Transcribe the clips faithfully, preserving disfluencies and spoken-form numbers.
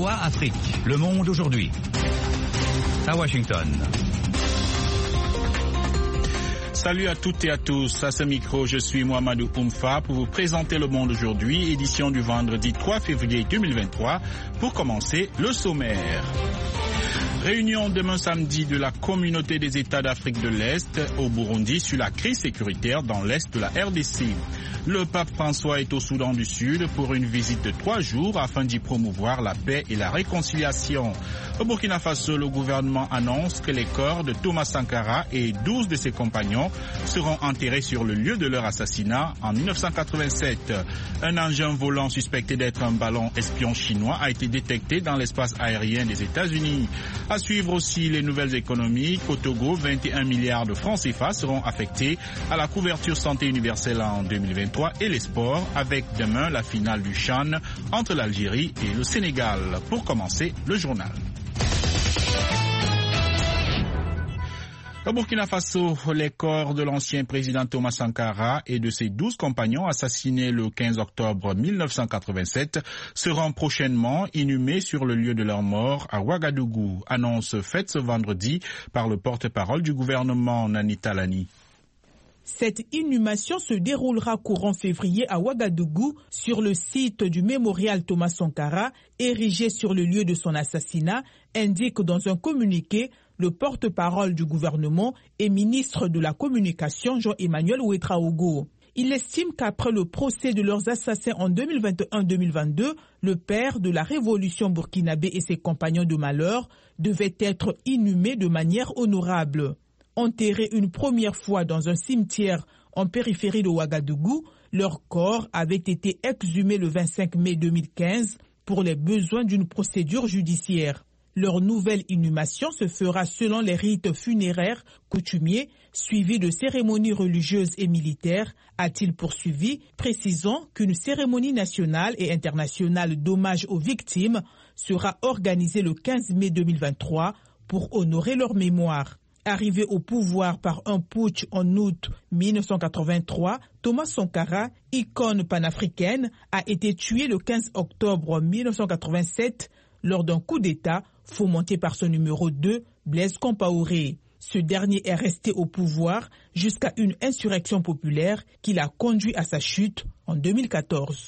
V O A Afrique, Le Monde aujourd'hui. À Washington. Salut à toutes et à tous. À ce micro, je suis Mohamedou Oumfa pour vous présenter Le Monde aujourd'hui, édition du vendredi trois février deux mille vingt-trois. Pour commencer, le sommaire. Réunion demain samedi de la Communauté des États d'Afrique de l'Est au Burundi sur la crise sécuritaire dans l'Est de la R D C. Le pape François est au Soudan du Sud pour une visite de trois jours afin d'y promouvoir la paix et la réconciliation. Au Burkina Faso, le gouvernement annonce que les corps de Thomas Sankara et douze de ses compagnons seront enterrés sur le lieu de leur assassinat en mille neuf cent quatre-vingt-sept. Un engin volant suspecté d'être un ballon espion chinois a été détecté dans l'espace aérien des États-Unis. À suivre aussi les nouvelles économiques. Au Togo, vingt et un milliards de francs C F A seront affectés à la couverture santé universelle en deux mille vingt-trois et les sports avec demain la finale du CHAN entre l'Algérie et le Sénégal. Pour commencer, le journal. Au Burkina Faso, les corps de l'ancien président Thomas Sankara et de ses douze compagnons assassinés le quinze octobre mille neuf cent quatre-vingt-sept seront prochainement inhumés sur le lieu de leur mort à Ouagadougou. Annonce faite ce vendredi par le porte-parole du gouvernement Nani Talani. Cette inhumation se déroulera courant février à Ouagadougou sur le site du mémorial Thomas Sankara, érigé sur le lieu de son assassinat, indique dans un communiqué le porte-parole du gouvernement et ministre de la Communication Jean-Emmanuel Ouédraogo. Il estime qu'après le procès de leurs assassins en deux mille vingt et un deux mille vingt-deux, le père de la révolution burkinabé et ses compagnons de malheur devaient être inhumés de manière honorable. Enterrés une première fois dans un cimetière en périphérie de Ouagadougou, leurs corps avaient été exhumés le vingt-cinq mai deux mille quinze pour les besoins d'une procédure judiciaire. Leur nouvelle inhumation se fera selon les rites funéraires coutumiers, suivis de cérémonies religieuses et militaires, a-t-il poursuivi, précisant qu'une cérémonie nationale et internationale d'hommage aux victimes sera organisée le quinze mai deux mille vingt-trois pour honorer leur mémoire. Arrivé au pouvoir par un putsch en août mille neuf cent quatre-vingt-trois, Thomas Sankara, icône panafricaine, a été tué le quinze octobre mille neuf cent quatre-vingt-sept lors d'un coup d'État fomenté par son numéro deux, Blaise Compaoré. Ce dernier est resté au pouvoir jusqu'à une insurrection populaire qui l'a conduit à sa chute en deux mille quatorze.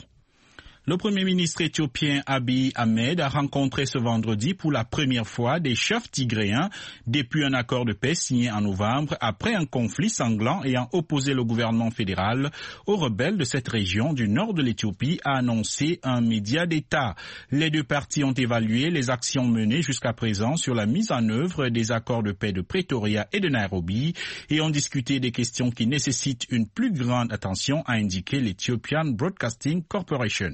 Le Premier ministre éthiopien Abiy Ahmed a rencontré ce vendredi pour la première fois des chefs tigréens depuis un accord de paix signé en novembre après un conflit sanglant ayant opposé le gouvernement fédéral aux rebelles de cette région du nord de l'Éthiopie, a annoncé un média d'État. Les deux parties ont évalué les actions menées jusqu'à présent sur la mise en œuvre des accords de paix de Pretoria et de Nairobi et ont discuté des questions qui nécessitent une plus grande attention, a indiqué l'Ethiopian Broadcasting Corporation.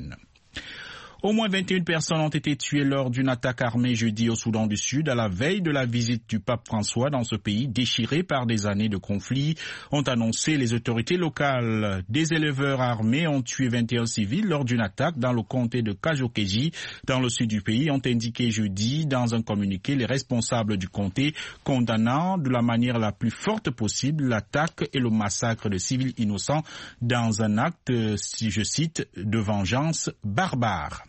Au moins vingt et une personnes ont été tuées lors d'une attaque armée jeudi au Soudan du Sud à la veille de la visite du pape François dans ce pays déchiré par des années de conflits, ont annoncé les autorités locales. Des éleveurs armés ont tué vingt et un civils lors d'une attaque dans le comté de Kajokeji, dans le sud du pays, ont indiqué jeudi dans un communiqué les responsables du comté, condamnant de la manière la plus forte possible l'attaque et le massacre de civils innocents dans un acte, si je cite, de vengeance barbare.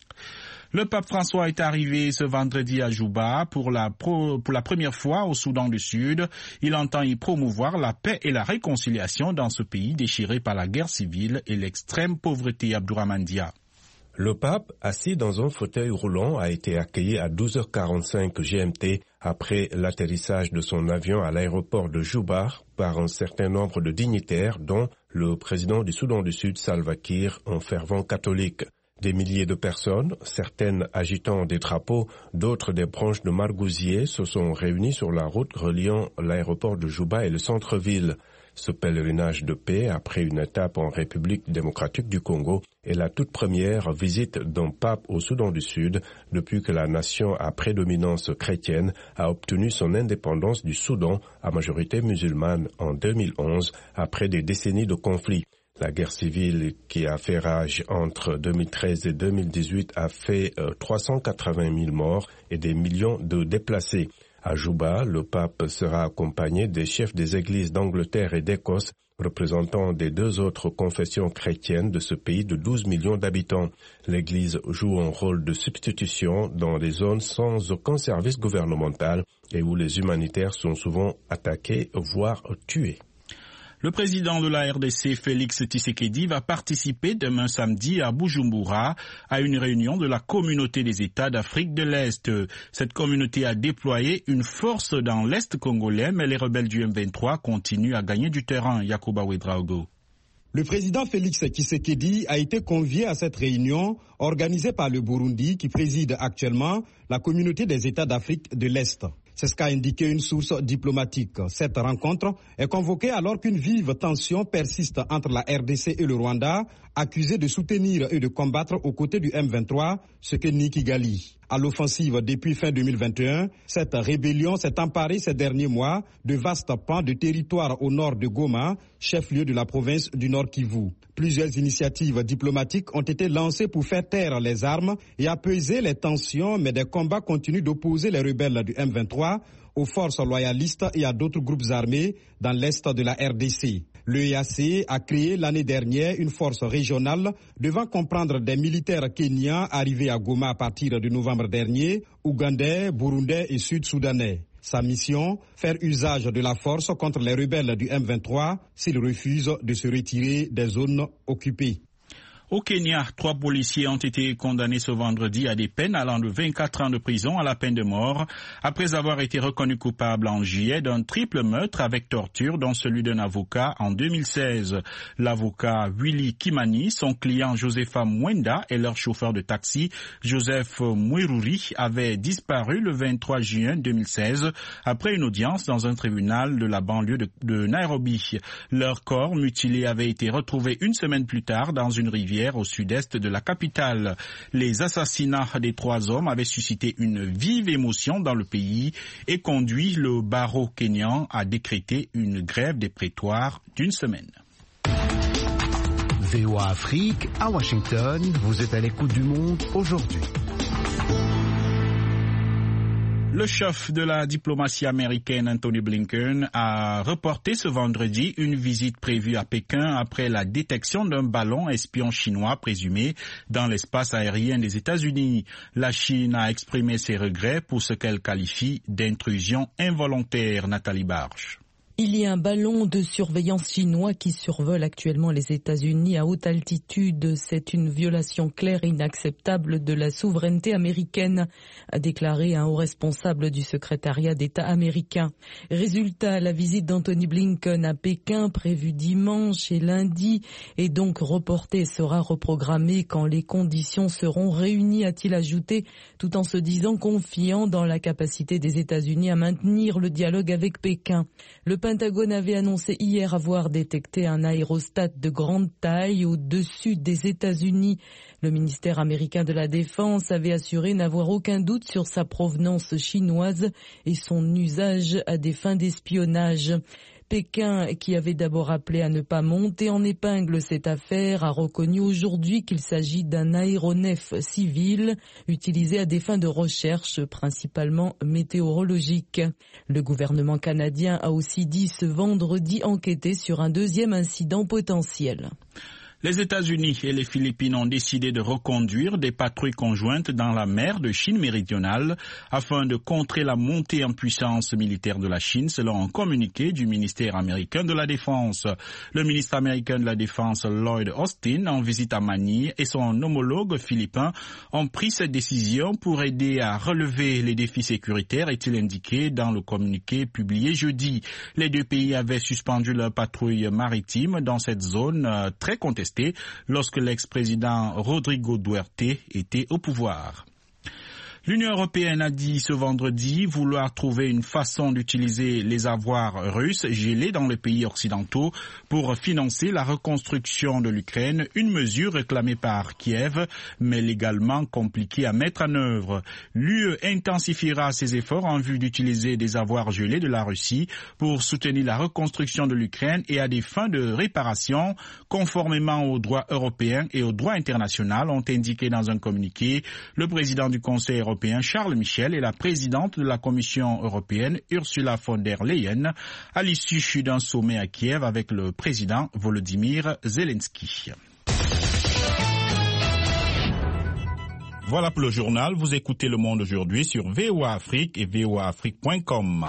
Le pape François est arrivé ce vendredi à Juba pour la, pro, pour la première fois au Soudan du Sud. Il entend y promouvoir la paix et la réconciliation dans ce pays déchiré par la guerre civile et l'extrême pauvreté. Abdourahmane Dia. Le pape, assis dans un fauteuil roulant, a été accueilli à douze heures quarante-cinq G M T après l'atterrissage de son avion à l'aéroport de Juba par un certain nombre de dignitaires, dont le président du Soudan du Sud, Salva Kiir, un fervent catholique. Des milliers de personnes, certaines agitant des drapeaux, d'autres des branches de margousiers, se sont réunies sur la route reliant l'aéroport de Juba et le centre-ville. Ce pèlerinage de paix, après une étape en République démocratique du Congo, est la toute première visite d'un pape au Soudan du Sud depuis que la nation à prédominance chrétienne a obtenu son indépendance du Soudan à majorité musulmane en deux mille onze, après des décennies de conflits. La guerre civile qui a fait rage entre deux mille treize et deux mille dix-huit a fait euh, trois cent quatre-vingt mille morts et des millions de déplacés. À Juba, le pape sera accompagné des chefs des églises d'Angleterre et d'Écosse, représentant des deux autres confessions chrétiennes de ce pays de douze millions d'habitants. L'Église joue un rôle de substitution dans des zones sans aucun service gouvernemental et où les humanitaires sont souvent attaqués, voire tués. Le président de la R D C, Félix Tshisekedi, va participer demain samedi à Bujumbura à une réunion de la communauté des États d'Afrique de l'Est. Cette communauté a déployé une force dans l'Est congolais, mais les rebelles du M vingt-trois continuent à gagner du terrain. Yakuba Ouedraogo. Le président Félix Tshisekedi a été convié à cette réunion organisée par le Burundi qui préside actuellement la communauté des États d'Afrique de l'Est. C'est ce qu'a indiqué une source diplomatique. Cette rencontre est convoquée alors qu'une vive tension persiste entre la R D C et le Rwanda, accusés de soutenir et de combattre aux côtés du M vingt-trois, ce que nie Kigali. À l'offensive depuis fin deux mille vingt et un, cette rébellion s'est emparée ces derniers mois de vastes pans de territoire au nord de Goma, chef-lieu de la province du Nord Kivu. Plusieurs initiatives diplomatiques ont été lancées pour faire taire les armes et apaiser les tensions, mais des combats continuent d'opposer les rebelles du M vingt-trois aux forces loyalistes et à d'autres groupes armés dans l'est de la R D C. Le E A C a créé l'année dernière une force régionale devant comprendre des militaires kenyans arrivés à Goma à partir de novembre dernier, ougandais, burundais et sud-soudanais. Sa mission, faire usage de la force contre les rebelles du M vingt-trois s'ils refusent de se retirer des zones occupées. Au Kenya, trois policiers ont été condamnés ce vendredi à des peines allant de vingt-quatre ans de prison à la peine de mort après avoir été reconnus coupables en juillet d'un triple meurtre avec torture dont celui d'un avocat en deux mille seize. L'avocat Willy Kimani, son client Josepha Mwenda et leur chauffeur de taxi Joseph Mweruri avaient disparu le vingt-trois juin deux mille seize après une audience dans un tribunal de la banlieue de, de Nairobi. Leur corps mutilé avait été retrouvé une semaine plus tard dans une rivière au sud-est de la capitale. Les assassinats des trois hommes avaient suscité une vive émotion dans le pays et conduit le barreau kényan à décréter une grève des prétoires d'une semaine. V O A Afrique, à Washington, vous êtes à l'écoute du monde aujourd'hui. Le chef de la diplomatie américaine, Anthony Blinken, a reporté ce vendredi une visite prévue à Pékin après la détection d'un ballon espion chinois présumé dans l'espace aérien des États-Unis. La Chine a exprimé ses regrets pour ce qu'elle qualifie d'intrusion involontaire. Nathalie Barche. Il y a un ballon de surveillance chinois qui survole actuellement les États-Unis à haute altitude. C'est une violation claire et inacceptable de la souveraineté américaine, a déclaré un haut responsable du secrétariat d'État américain. Résultat, la visite d'Anthony Blinken à Pékin, prévue dimanche et lundi, est donc reportée et sera reprogrammée quand les conditions seront réunies, a-t-il ajouté, tout en se disant confiant dans la capacité des États-Unis à maintenir le dialogue avec Pékin. Le Pentagone avait annoncé hier avoir détecté un aérostat de grande taille au-dessus des États-Unis. Le ministère américain de la Défense avait assuré n'avoir aucun doute sur sa provenance chinoise et son usage à des fins d'espionnage. Pékin, qui avait d'abord appelé à ne pas monter en épingle cette affaire, a reconnu aujourd'hui qu'il s'agit d'un aéronef civil utilisé à des fins de recherche, principalement météorologiques. Le gouvernement canadien a aussi dit ce vendredi enquêter sur un deuxième incident potentiel. Les États-Unis et les Philippines ont décidé de reconduire des patrouilles conjointes dans la mer de Chine méridionale afin de contrer la montée en puissance militaire de la Chine, selon un communiqué du ministère américain de la Défense. Le ministre américain de la Défense, Lloyd Austin, en visite à Manille, et son homologue philippin ont pris cette décision pour aider à relever les défis sécuritaires, est-il indiqué dans le communiqué publié jeudi. Les deux pays avaient suspendu leur patrouille maritime dans cette zone euh, très contestée lorsque l'ex-président Rodrigo Duterte était au pouvoir. L'Union européenne a dit ce vendredi vouloir trouver une façon d'utiliser les avoirs russes gelés dans les pays occidentaux pour financer la reconstruction de l'Ukraine, une mesure réclamée par Kiev, mais légalement compliquée à mettre en œuvre. L'U E intensifiera ses efforts en vue d'utiliser des avoirs gelés de la Russie pour soutenir la reconstruction de l'Ukraine et à des fins de réparation, conformément aux droits européens et aux droits internationaux, ont indiqué dans un communiqué le président du Conseil européen européen Charles Michel et la présidente de la Commission européenne Ursula von der Leyen à l'issue d'un sommet à Kiev avec le président Volodymyr Zelensky. Voilà pour le journal. Vous écoutez Le Monde aujourd'hui sur V O A Afrique et V O A Afrique point com.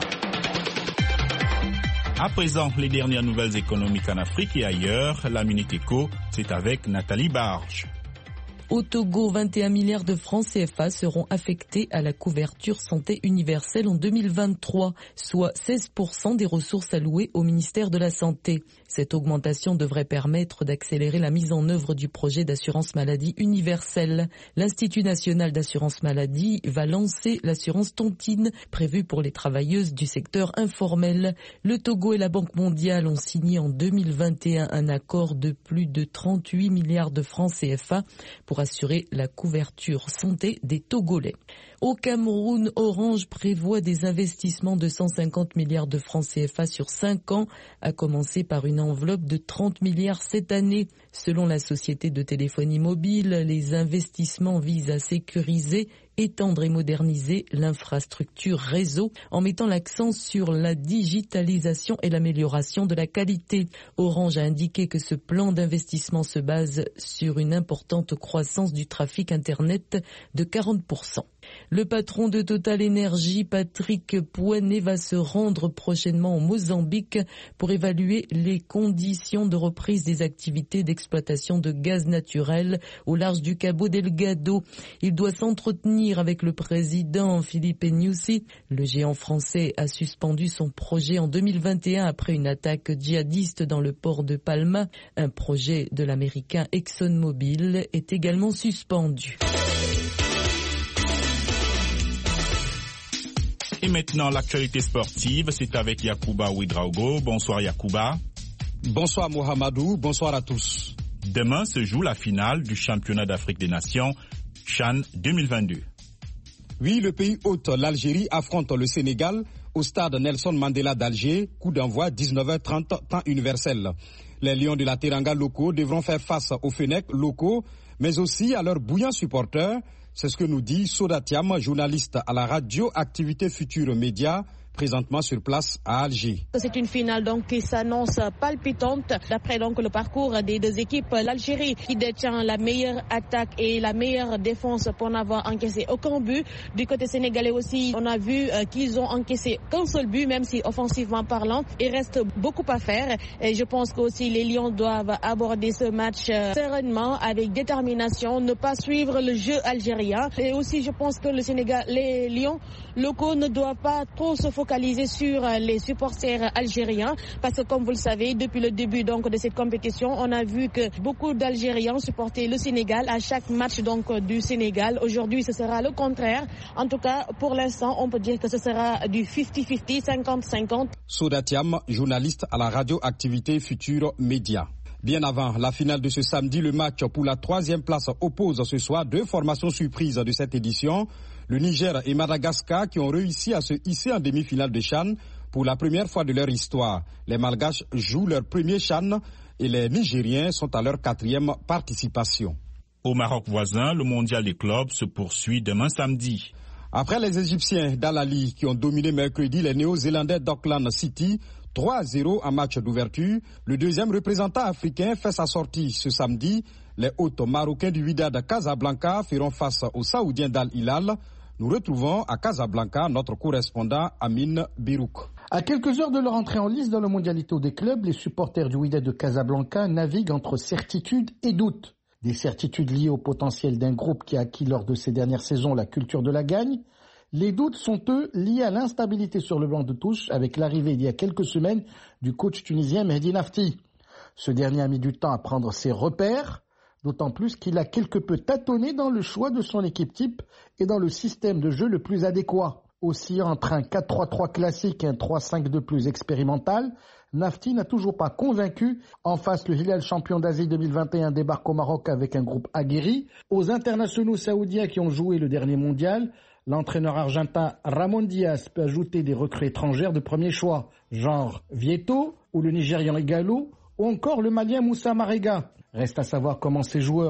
À présent, les dernières nouvelles économiques en Afrique et ailleurs. La Minute Éco, c'est avec Nathalie Barge. Au Togo, vingt et un milliards de francs C F A seront affectés à la couverture santé universelle en deux mille vingt-trois, soit seize pour cent des ressources allouées au ministère de la Santé. Cette augmentation devrait permettre d'accélérer la mise en œuvre du projet d'assurance maladie universelle. L'Institut national d'assurance maladie va lancer l'assurance tontine prévue pour les travailleuses du secteur informel. Le Togo et la Banque mondiale ont signé en deux mille vingt et un un accord de plus de trente-huit milliards de francs C F A pour assurer la couverture santé des Togolais. Au Cameroun, Orange prévoit des investissements de cent cinquante milliards de francs C F A sur cinq ans, à commencer par une enveloppe de trente milliards cette année. Selon la société de téléphonie mobile, les investissements visent à sécuriser, étendre et moderniser l'infrastructure réseau en mettant l'accent sur la digitalisation et l'amélioration de la qualité. Orange a indiqué que ce plan d'investissement se base sur une importante croissance du trafic Internet de quarante pour cent. Le patron de Total Energy, Patrick Pouyanné, va se rendre prochainement au Mozambique pour évaluer les conditions de reprise des activités d'exploitation de gaz naturel au large du Cabo Delgado. Il doit s'entretenir avec le président Philippe Nyusi. Le géant français a suspendu son projet en deux mille vingt et un après une attaque djihadiste dans le port de Palma. Un projet de l'américain ExxonMobil est également suspendu. Et maintenant, l'actualité sportive, c'est avec Yacouba Ouedraogo. Bonsoir Yacouba. Bonsoir Mohamedou, bonsoir à tous. Demain se joue la finale du championnat d'Afrique des Nations, CHAN deux mille vingt-deux. Oui, le pays hôte, l'Algérie, affronte le Sénégal au stade Nelson Mandela d'Alger, coup d'envoi dix-neuf heures trente, temps universel. Les Lions de la Teranga locaux devront faire face aux Fennecs locaux, mais aussi à leurs bouillants supporters. C'est ce que nous dit Soda Thiam, journaliste à la radio Activité Future Média, présentement sur place à Alger. C'est une finale donc qui s'annonce palpitante d'après donc le parcours des deux équipes. L'Algérie qui détient la meilleure attaque et la meilleure défense pour n'avoir encaissé aucun but. Du côté sénégalais aussi, on a vu euh, qu'ils ont encaissé qu'un seul but, même si offensivement parlant, il reste beaucoup à faire. Et je pense qu'aussi les Lions doivent aborder ce match euh, sereinement, avec détermination, ne pas suivre le jeu algérien. Et aussi je pense que le Sénégal, les Lions locaux ne doivent pas trop se focaliser sur les supporters algériens, parce que comme vous le savez, depuis le début donc de cette compétition, on a vu que beaucoup d'Algériens supportaient le Sénégal à chaque match donc du Sénégal. Aujourd'hui, ce sera le contraire. En tout cas, pour l'instant, on peut dire que ce sera du cinquante cinquante, cinquante cinquante. Soda Thiam, journaliste à la radio Activité Future Média. Bien avant la finale de ce samedi, le match pour la troisième place oppose ce soir deux formations surprises de cette édition. Le Niger et Madagascar qui ont réussi à se hisser en demi-finale de CHAN pour la première fois de leur histoire. Les Malgaches jouent leur premier CHAN et les Nigériens sont à leur quatrième participation. Au Maroc voisin, le mondial des clubs se poursuit demain samedi. Après les Égyptiens d'Al-Ali qui ont dominé mercredi les Néo-Zélandais d'Auckland City, trois à zéro en match d'ouverture, le deuxième représentant africain fait sa sortie ce samedi. Les hôtes marocains du Wydad Casablanca feront face aux Saoudiens d'Al-Hilal. Nous retrouvons à Casablanca notre correspondant Amine Birouk. À quelques heures de leur entrée en lice dans le mondialité des clubs, les supporters du Wydad de Casablanca naviguent entre certitude et doute. Des certitudes liées au potentiel d'un groupe qui a acquis lors de ces dernières saisons la culture de la gagne. Les doutes sont, eux, liés à l'instabilité sur le banc de touche avec l'arrivée il y a quelques semaines du coach tunisien Mehdi Nafti. Ce dernier a mis du temps à prendre ses repères, d'autant plus qu'il a quelque peu tâtonné dans le choix de son équipe type et dans le système de jeu le plus adéquat. Aussi, entre un quatre trois trois classique et un trois cinq deux plus expérimental, Nafti n'a toujours pas convaincu. En face, le Hilal champion d'Asie deux mille vingt et un débarque au Maroc avec un groupe aguerri. Aux internationaux saoudiens qui ont joué le dernier mondial, l'entraîneur argentin Ramon Diaz peut ajouter des recrues étrangères de premier choix, genre Vieto ou le Nigérian Igalo, ou encore le Malien Moussa Marega. Reste à savoir comment ces joueurs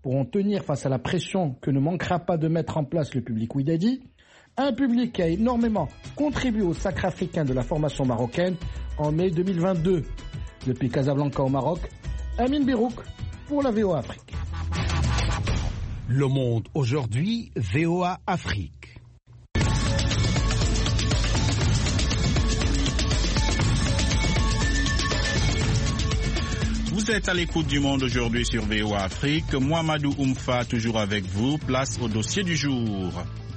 pourront tenir face à la pression que ne manquera pas de mettre en place le public Wydadi, un public qui a énormément contribué au sacre africain de la formation marocaine en mai deux mille vingt-deux. Depuis Casablanca au Maroc, Amine Birouk pour la V O A Afrique. Le Monde aujourd'hui, V O A Afrique. Vous êtes à l'écoute du Monde aujourd'hui sur V O A Afrique. Mohamedou Oumfa toujours avec vous. Place au dossier du jour.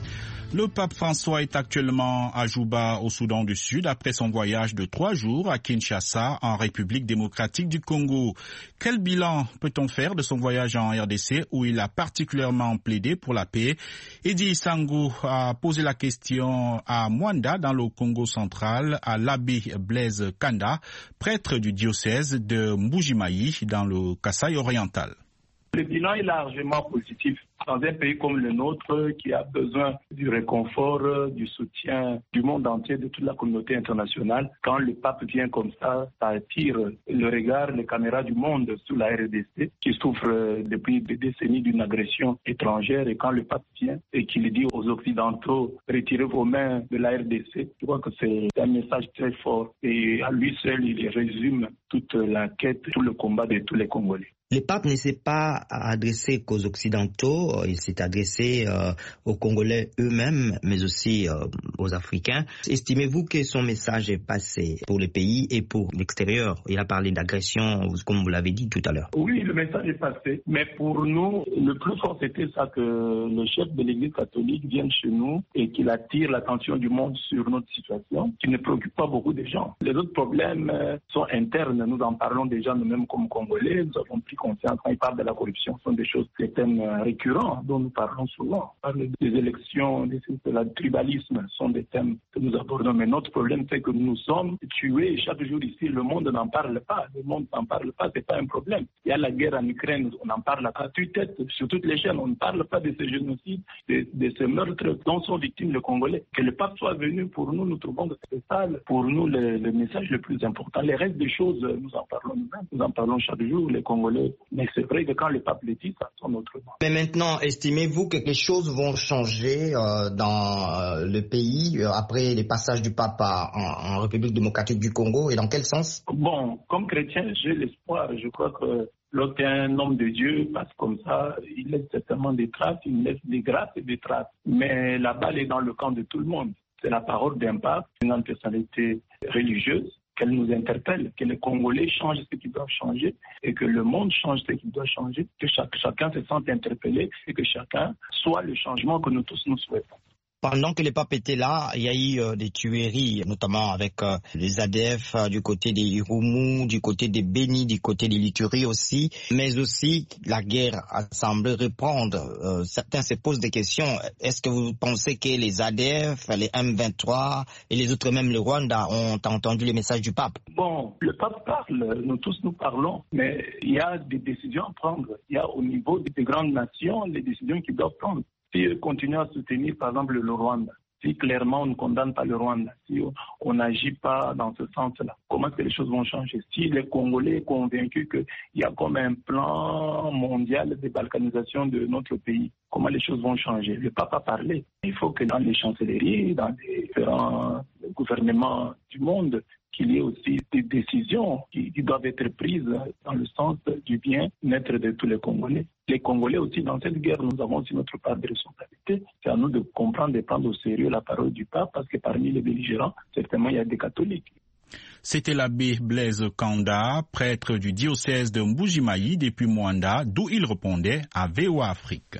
Le pape François est actuellement à Juba, au Soudan du Sud, après son voyage de trois jours à Kinshasa, en République démocratique du Congo. Quel bilan peut-on faire de son voyage en R D C, où il a particulièrement plaidé pour la paix? Eddy Sangou a posé la question à Mwanda, dans le Congo central, à l'abbé Blaise Kanda, prêtre du diocèse de Mbujimayi, dans le Kasaï oriental. Le bilan est largement positif. Dans un pays comme le nôtre, qui a besoin du réconfort, du soutien du monde entier, de toute la communauté internationale, quand le pape vient comme ça, ça attire le regard, les caméras du monde sur la R D C, qui souffre depuis des décennies d'une agression étrangère. Et quand le pape vient et qu'il dit aux Occidentaux, retirez vos mains de la R D C, je crois que c'est un message très fort. Et à lui seul, il résume toute la quête, tout le combat de tous les Congolais. Le pape ne s'est pas adressé qu'aux Occidentaux, il s'est adressé euh, aux Congolais eux-mêmes, mais aussi euh, aux Africains. Estimez-vous que son message est passé pour le pays et pour l'extérieur? Il a parlé d'agression, comme vous l'avez dit tout à l'heure. Oui, le message est passé, mais pour nous, le plus fort, c'était ça, que le chef de l'Église catholique vienne chez nous et qu'il attire l'attention du monde sur notre situation, qui ne préoccupe pas beaucoup de gens. Les autres problèmes sont internes, nous en parlons déjà nous-mêmes comme Congolais, nous avons pris conscience quand il parle de la corruption, ce sont des choses, des thèmes récurrents dont nous parlons souvent. On parle des élections, de la tribalisme, ce sont des thèmes que nous abordons. Mais notre problème, c'est que nous sommes tués chaque jour ici. Le monde n'en parle pas. Le monde n'en parle pas, c'est pas un problème. Il y a la guerre en Ukraine, on n'en parle pas. Tue-tête sur toutes les chaînes, on ne parle pas de ce génocide, de, de ce meurtre dont sont victimes les Congolais. Que le pape soit venu, pour nous, nous trouvons que c'est ça, pour nous, le, le message le plus important. Les restes des choses, nous en parlons nous-mêmes. Nous en parlons chaque jour, les Congolais. Mais c'est vrai que quand le pape le dit, ça sonne autrement. Mais maintenant, estimez-vous que les choses vont changer euh, dans euh, le pays euh, après les passages du pape en, en République démocratique du Congo, et dans quel sens? Bon, comme chrétien, j'ai l'espoir. Je crois que lorsqu'un homme de Dieu passe comme ça, il laisse certainement des traces, il laisse des grâces et des traces. Mais la balle est dans le camp de tout le monde. C'est la parole d'un pape, une personnalité religieuse, qu'elle nous interpelle, que les Congolais changent ce qu'ils doivent changer et que le monde change ce qu'il doit changer, que chaque, chacun se sente interpellé et que chacun soit le changement que nous tous nous souhaitons. Pendant que le pape était là, il y a eu euh, des tueries, notamment avec euh, les A D F euh, du côté des Irumu, du côté des Béni, du côté des Lituri aussi, mais aussi la guerre a semblé reprendre. Euh, certains se posent des questions. Est-ce que vous pensez que les A D F, les M vingt-trois et les autres, même le Rwanda, ont entendu les messages du pape? Bon, le pape parle, nous tous nous parlons, mais il y a des décisions à prendre. Il y a au niveau des grandes nations les décisions qu'ils doivent prendre. Si eux continuent à soutenir, par exemple, le Rwanda, si clairement on ne condamne pas le Rwanda, si on n'agit pas dans ce sens-là, comment est-ce que les choses vont changer? Si les Congolais sont convaincus qu'il y a comme un plan mondial de balkanisation de notre pays, comment les choses vont changer? Le pape a parlé. Il faut que dans les chancelleries, dans les différents gouvernements du monde, qu'il y ait aussi des décisions qui, qui doivent être prises dans le sens du bien-être de tous les Congolais. Les Congolais aussi, dans cette guerre, nous avons aussi notre part de responsabilité. C'est à nous de comprendre et prendre au sérieux la parole du pape, parce que parmi les belligérants, certainement, il y a des catholiques. C'était l'abbé Blaise Kanda, prêtre du diocèse de Mbujimayi depuis Mwanda, d'où il répondait à V O A Afrique.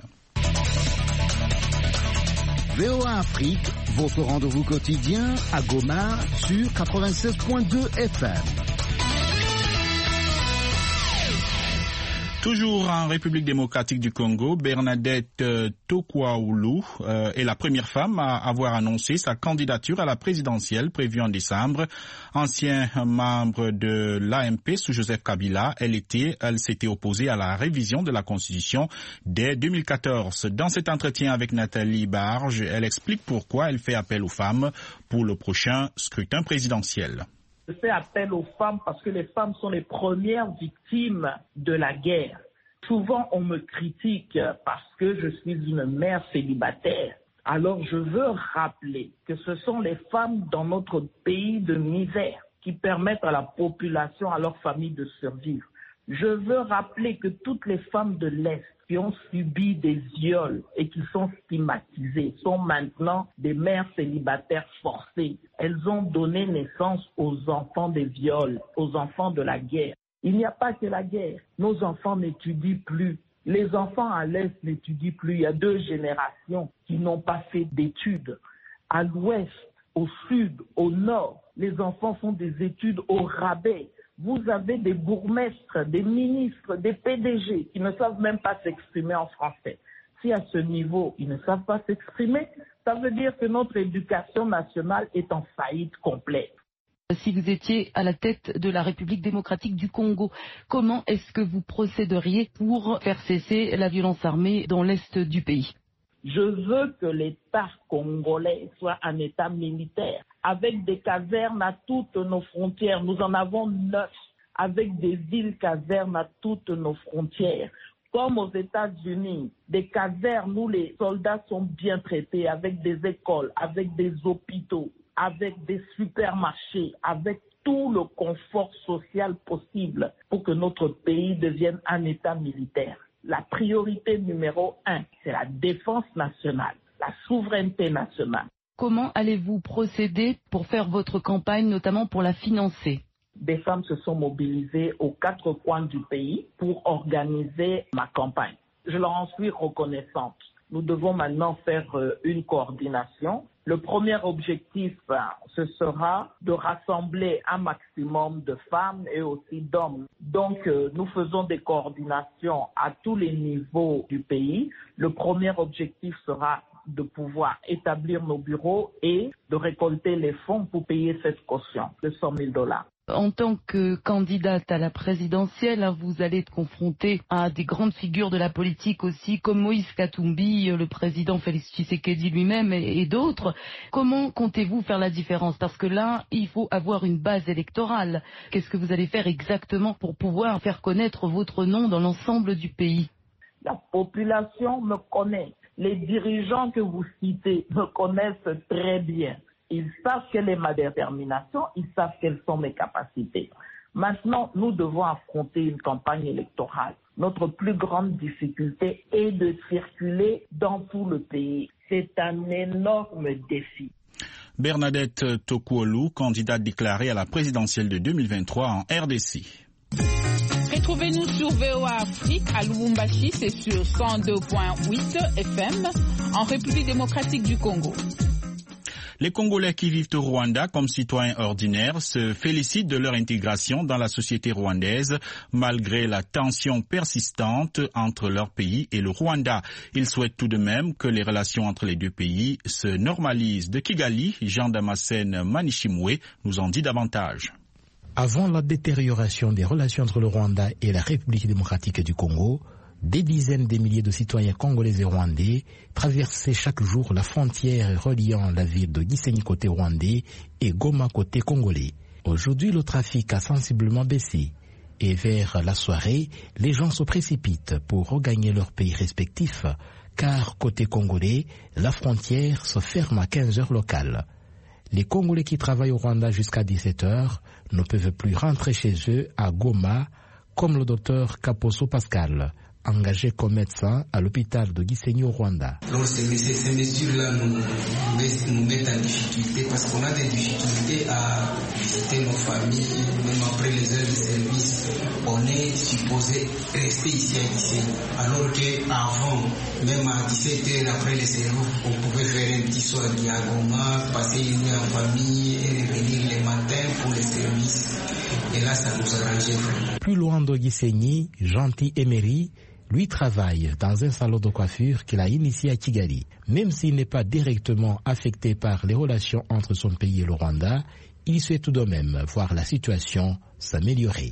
V O A Afrique, votre rendez-vous quotidien à Goma sur quatre-vingt-seize point deux F M. Toujours en République démocratique du Congo, Bernadette euh, Tokwaoulou euh, est la première femme à avoir annoncé sa candidature à la présidentielle prévue en décembre. Ancien membre de l'A M P sous Joseph Kabila, elle était, elle s'était opposée à la révision de la Constitution dès deux mille quatorze. Dans cet entretien avec Nathalie Barge, elle explique pourquoi elle fait appel aux femmes pour le prochain scrutin présidentiel. Je fais appel aux femmes parce que les femmes sont les premières victimes de la guerre. Souvent, on me critique parce que je suis une mère célibataire. Alors, je veux rappeler que ce sont les femmes dans notre pays de misère qui permettent à la population, à leur famille de survivre. Je veux rappeler que toutes les femmes de l'Est qui ont subi des viols et qui sont stigmatisées sont maintenant des mères célibataires forcées. Elles ont donné naissance aux enfants des viols, aux enfants de la guerre. Il n'y a pas que la guerre. Nos enfants n'étudient plus. Les enfants à l'Est n'étudient plus. Il y a deux générations qui n'ont pas fait d'études. À l'Ouest, au Sud, au Nord, les enfants font des études au rabais. Vous avez des bourgmestres, des ministres, des P D G qui ne savent même pas s'exprimer en français. Si à ce niveau, ils ne savent pas s'exprimer, ça veut dire que notre éducation nationale est en faillite complète. Si vous étiez à la tête de la République démocratique du Congo, comment est-ce que vous procéderiez pour faire cesser la violence armée dans l'est du pays? Je veux que l'État congolais soit un État militaire, avec des casernes à toutes nos frontières. Nous en avons neuf, avec des villes casernes à toutes nos frontières. Comme aux États-Unis, des casernes où les soldats sont bien traités, avec des écoles, avec des hôpitaux, avec des supermarchés, avec tout le confort social possible pour que notre pays devienne un État militaire. La priorité numéro un, c'est la défense nationale, la souveraineté nationale. Comment allez-vous procéder pour faire votre campagne, notamment pour la financer? Des femmes se sont mobilisées aux quatre coins du pays pour organiser ma campagne. Je leur en suis reconnaissante. Nous devons maintenant faire une coordination. Le premier objectif, ce sera de rassembler un maximum de femmes et aussi d'hommes. Donc, nous faisons des coordinations à tous les niveaux du pays. Le premier objectif sera de pouvoir établir nos bureaux et de récolter les fonds pour payer cette caution de cent mille dollars. En tant que candidate à la présidentielle, vous allez être confrontée à des grandes figures de la politique aussi, comme Moïse Katumbi, le président Félix Tshisekedi lui-même et, et d'autres. Comment comptez-vous faire la différence? Parce que là, il faut avoir une base électorale. Qu'est-ce que vous allez faire exactement pour pouvoir faire connaître votre nom dans l'ensemble du pays? La population me connaît. Les dirigeants que vous citez me connaissent très bien. Ils savent quelle est ma détermination, ils savent quelles sont mes capacités. Maintenant, nous devons affronter une campagne électorale. Notre plus grande difficulté est de circuler dans tout le pays. C'est un énorme défi. Bernadette Tokuolu, candidate déclarée à la présidentielle de deux mille vingt-trois en R D C. Retrouvez-nous sur V O A Afrique à Lubumbashi, c'est sur cent deux point huit F M en République démocratique du Congo. Les Congolais qui vivent au Rwanda comme citoyens ordinaires se félicitent de leur intégration dans la société rwandaise malgré la tension persistante entre leur pays et le Rwanda. Ils souhaitent tout de même que les relations entre les deux pays se normalisent. De Kigali, Jean Damascène Manishimwe nous en dit davantage. Avant la détérioration des relations entre le Rwanda et la République démocratique du Congo, des dizaines de milliers de citoyens congolais et rwandais traversaient chaque jour la frontière reliant la ville de Gisenyi côté rwandais et Goma côté congolais. Aujourd'hui, le trafic a sensiblement baissé et vers la soirée, les gens se précipitent pour regagner leur pays respectif car côté congolais, la frontière se ferme à quinze heures locales. Les Congolais qui travaillent au Rwanda jusqu'à dix-sept heures ne peuvent plus rentrer chez eux à Goma, comme le docteur Kaposo Pascal, engagé comme médecin à l'hôpital de Gisenyi au Rwanda. Donc ces, ces, ces mesures-là nous, nous mettent en difficulté parce qu'on a des difficultés à visiter nos familles, même après les heures de service. On est supposé rester ici à Gisenyi. Alors qu'avant, même à dix-sept heures après les services, on pouvait faire un petit soir à Goma, passer une nuit en famille et revenir le matin pour les services. Et là, ça nous arrangeait vraiment. Plus loin de Gisenyi, Gentil Emery, lui travaille dans un salon de coiffure qu'il a initié à Kigali. Même s'il n'est pas directement affecté par les relations entre son pays et le Rwanda, il souhaite tout de même voir la situation s'améliorer.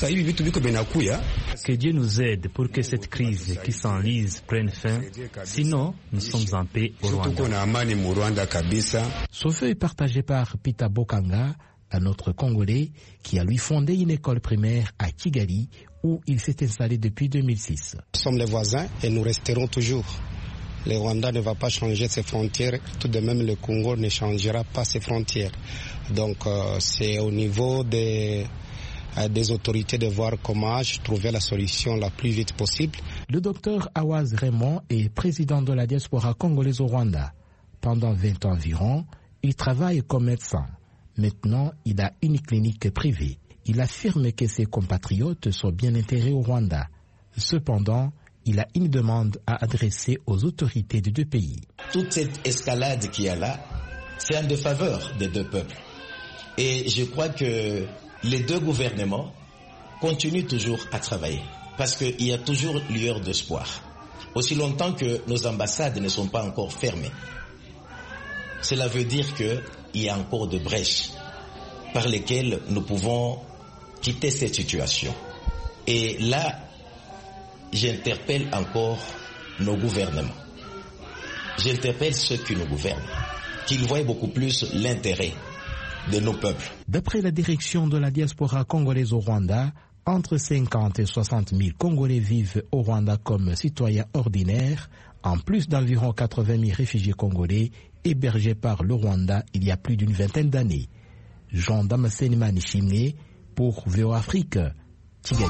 Que Dieu nous aide pour que cette crise qui s'enlise prenne fin, sinon nous sommes en paix au Rwanda. Ce vœu est partagé par Pita Bokanga, un autre Congolais qui a lui fondé une école primaire à Kigali où il s'est installé depuis deux mille six. Nous sommes les voisins et nous resterons toujours. Le Rwanda ne va pas changer ses frontières, tout de même le Congo ne changera pas ses frontières. Donc euh, c'est au niveau des, euh, des autorités de voir comment trouver la solution la plus vite possible. Le docteur Awaz Raymond est président de la diaspora congolaise au Rwanda. Pendant vingt ans environ, il travaille comme médecin. Maintenant, il a une clinique privée. Il affirme que ses compatriotes sont bien intégrés au Rwanda. Cependant, il a une demande à adresser aux autorités des deux pays. Toute cette escalade qu'il y a là, c'est en défaveur des deux peuples. Et je crois que les deux gouvernements continuent toujours à travailler parce qu'il y a toujours lueur d'espoir. Aussi longtemps que nos ambassades ne sont pas encore fermées, cela veut dire qu'il y a encore de brèches par lesquelles nous pouvons quitter cette situation. Et là, j'interpelle encore nos gouvernements. J'interpelle ceux qui nous gouvernent, qu'ils voient beaucoup plus l'intérêt de nos peuples. D'après la direction de la diaspora congolaise au Rwanda, entre cinquante et soixante mille Congolais vivent au Rwanda comme citoyens ordinaires, en plus d'environ quatre-vingt mille réfugiés congolais hébergés par le Rwanda il y a plus d'une vingtaine d'années. Jean Damascene Manishimwe pour V O Afrique, Kigali.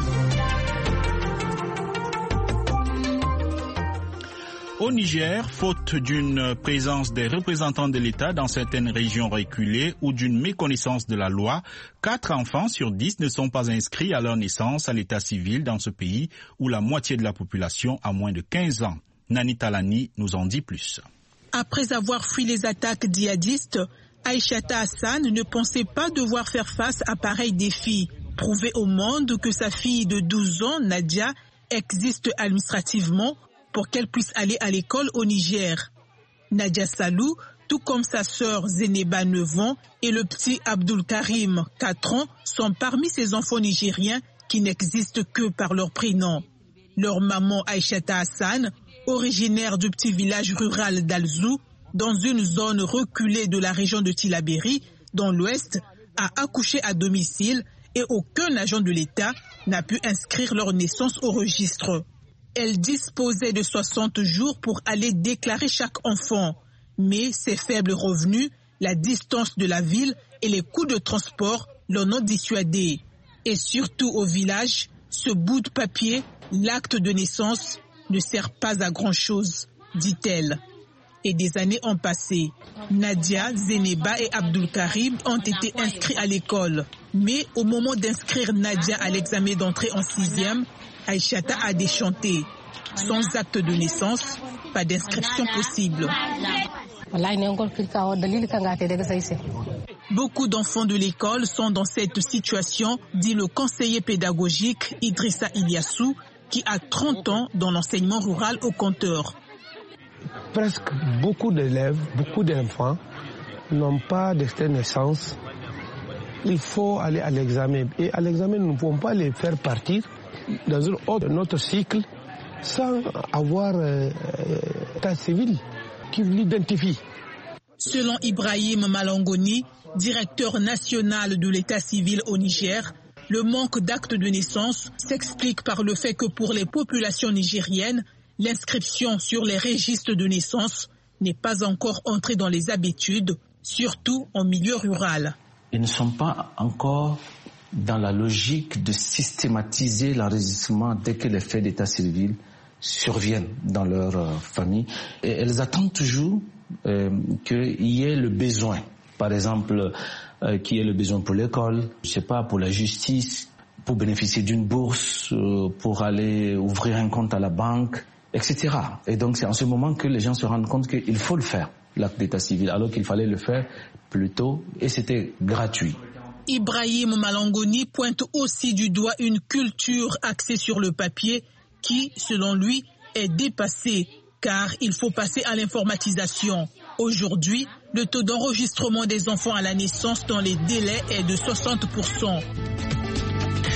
Au Niger, faute d'une présence des représentants de l'État dans certaines régions reculées ou d'une méconnaissance de la loi, quatre enfants sur dix ne sont pas inscrits à leur naissance à l'état civil dans ce pays où la moitié de la population a moins de quinze ans. Nani Talani nous en dit plus. Après avoir fui les attaques djihadistes, Aïchata Hassan ne pensait pas devoir faire face à pareil défi. Prouver au monde que sa fille de douze ans, Nadia, existe administrativement pour qu'elle puisse aller à l'école au Niger. Nadia Salou, tout comme sa sœur Zeneba, neuf ans, et le petit Abdul Karim, quatre ans, sont parmi ces enfants nigériens qui n'existent que par leur prénom. Leur maman Aïchata Hassan, originaire du petit village rural d'Alzou, dans une zone reculée de la région de Tillabéri, dans l'ouest, a accouché à domicile et aucun agent de l'État n'a pu inscrire leur naissance au registre. Elle disposait de soixante jours pour aller déclarer chaque enfant. Mais ses faibles revenus, la distance de la ville et les coûts de transport l'en ont dissuadée. Et surtout au village, ce bout de papier, l'acte de naissance, ne sert pas à grand-chose, dit-elle. Et des années ont passé. Nadia, Zeneba et Abdul Karim ont été inscrits à l'école. Mais au moment d'inscrire Nadia à l'examen d'entrée en sixième, Aïchata a déchanté. Sans acte de naissance, pas d'inscription possible. Beaucoup d'enfants de l'école sont dans cette situation, dit le conseiller pédagogique Idrissa Iliassou, qui a trente ans dans l'enseignement rural au compteur. Presque beaucoup d'élèves, beaucoup d'enfants n'ont pas d'extrait de naissance. Il faut aller à l'examen. Et à l'examen, nous ne pouvons pas les faire partir dans une autre, un autre cycle sans avoir euh, état civil qui l'identifie. Selon Ibrahim Malangoni, directeur national de l'état civil au Niger, le manque d'actes de naissance s'explique par le fait que pour les populations nigériennes, l'inscription sur les registres de naissance n'est pas encore entrée dans les habitudes, surtout en milieu rural. Ils ne sont pas encore dans la logique de systématiser l'enregistrement dès que les faits d'état civil surviennent dans leur euh, famille. Et elles attendent toujours euh, qu'il y ait le besoin. Par exemple, euh, qu'il y ait le besoin pour l'école, je sais pas, pour la justice, pour bénéficier d'une bourse, euh, pour aller ouvrir un compte à la banque, et cetera. Et donc c'est en ce moment que les gens se rendent compte qu'il faut le faire, l'acte d'état civil, alors qu'il fallait le faire plus tôt et c'était gratuit. Ibrahim Malangoni pointe aussi du doigt une culture axée sur le papier qui, selon lui, est dépassée car il faut passer à l'informatisation. Aujourd'hui, le taux d'enregistrement des enfants à la naissance dans les délais est de soixante pour cent.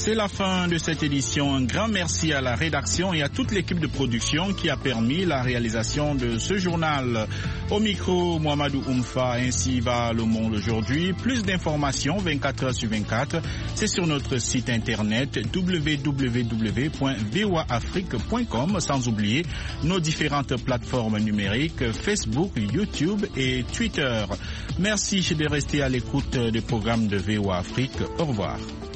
C'est la fin de cette édition. Un grand merci à la rédaction et à toute l'équipe de production qui a permis la réalisation de ce journal. Au micro, Mohamedou Oumfa, ainsi va le monde aujourd'hui. Plus d'informations vingt-quatre heures sur vingt-quatre, c'est sur notre site internet w w w point v o a afrique point com, sans oublier nos différentes plateformes numériques Facebook, YouTube et Twitter. Merci de rester à l'écoute des programmes de V O A Afrique. Au revoir.